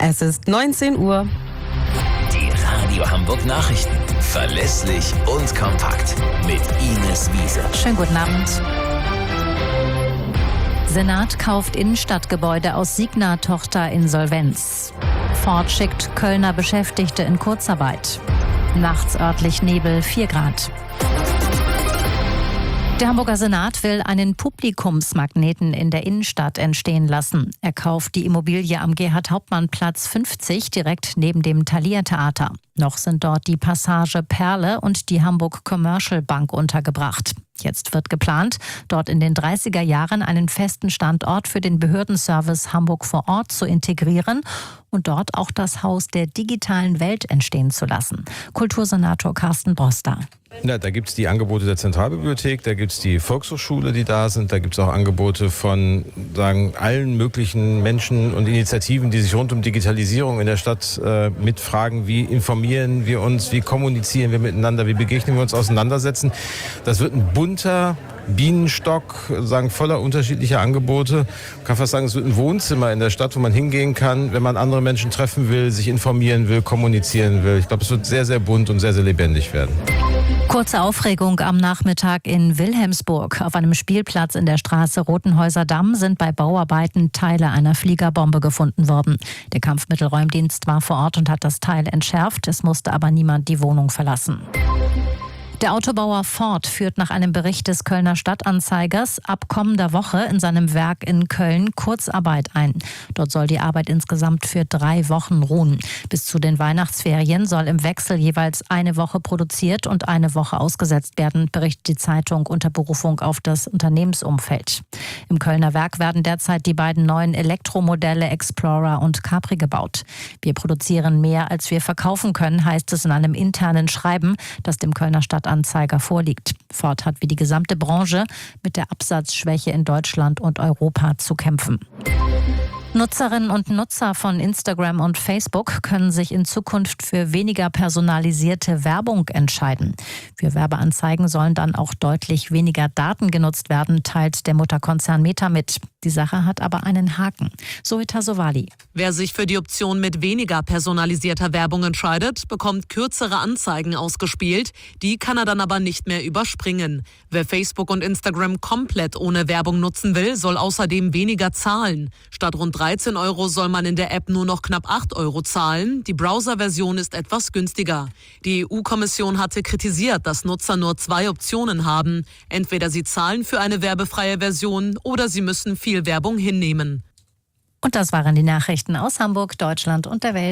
Es ist 19 Uhr. Die Radio Hamburg Nachrichten. Verlässlich und kompakt. Mit Ines Wiese. Schönen guten Abend. Senat kauft Innenstadtgebäude aus Signa-Tochter Insolvenz. Ford schickt Kölner Beschäftigte in Kurzarbeit. Nachts örtlich Nebel, 4 Grad. Der Hamburger Senat will einen Publikumsmagneten in der Innenstadt entstehen lassen. Er kauft die Immobilie am Gerhard-Hauptmann-Platz 50 direkt neben dem Thalia-Theater. Noch sind dort die Passage Perle und die Hamburg Commercial Bank untergebracht. Jetzt wird geplant, dort in den 30er Jahren einen festen Standort für den Behördenservice Hamburg vor Ort zu integrieren und dort auch das Haus der digitalen Welt entstehen zu lassen. Kultursenator Carsten Broster. Ja, da gibt es die Angebote der Zentralbibliothek, da gibt es die Volkshochschule, die da sind, da gibt es auch Angebote von allen möglichen Menschen und Initiativen, die sich rund um Digitalisierung in der Stadt mitfragen, wie informieren wir uns, wie kommunizieren wir miteinander, wie begegnen wir uns, auseinandersetzen. Das wird ein bunter Bienenstock, voller unterschiedlicher Angebote. Ich kann fast sagen, es wird ein Wohnzimmer in der Stadt, wo man hingehen kann, wenn man andere Menschen treffen will, sich informieren will, kommunizieren will. Ich glaube, es wird sehr, sehr bunt und sehr, sehr lebendig werden. Kurze Aufregung am Nachmittag in Wilhelmsburg. Auf einem Spielplatz in der Straße Rotenhäuser Damm sind bei Bauarbeiten Teile einer Fliegerbombe gefunden worden. Der Kampfmittelräumdienst war vor Ort und hat das Teil entschärft. Es musste aber niemand die Wohnung verlassen. Der Autobauer Ford führt nach einem Bericht des Kölner Stadtanzeigers ab kommender Woche in seinem Werk in Köln Kurzarbeit ein. Dort soll die Arbeit insgesamt für 3 Wochen ruhen. Bis zu den Weihnachtsferien soll im Wechsel jeweils eine Woche produziert und eine Woche ausgesetzt werden, berichtet die Zeitung unter Berufung auf das Unternehmensumfeld. Im Kölner Werk werden derzeit die beiden neuen Elektromodelle Explorer und Capri gebaut. Wir produzieren mehr, als wir verkaufen können, heißt es in einem internen Schreiben, das dem Kölner Stadtanzeiger vorliegt. Ford hat wie die gesamte Branche mit der Absatzschwäche in Deutschland und Europa zu kämpfen. Nutzerinnen und Nutzer von Instagram und Facebook können sich in Zukunft für weniger personalisierte Werbung entscheiden. Für Werbeanzeigen sollen dann auch deutlich weniger Daten genutzt werden, teilt der Mutterkonzern Meta mit. Die Sache hat aber einen Haken. Zoe Sovali. Wer sich für die Option mit weniger personalisierter Werbung entscheidet, bekommt kürzere Anzeigen ausgespielt. Die kann er dann aber nicht mehr überspringen. Wer Facebook und Instagram komplett ohne Werbung nutzen will, soll außerdem weniger zahlen. Statt rund 13 € soll man in der App nur noch knapp 8 € zahlen. Die Browser-Version ist etwas günstiger. Die EU-Kommission hatte kritisiert, dass Nutzer nur 2 Optionen haben. Entweder sie zahlen für eine werbefreie Version oder sie müssen viel Werbung hinnehmen. Und das waren die Nachrichten aus Hamburg, Deutschland und der Welt.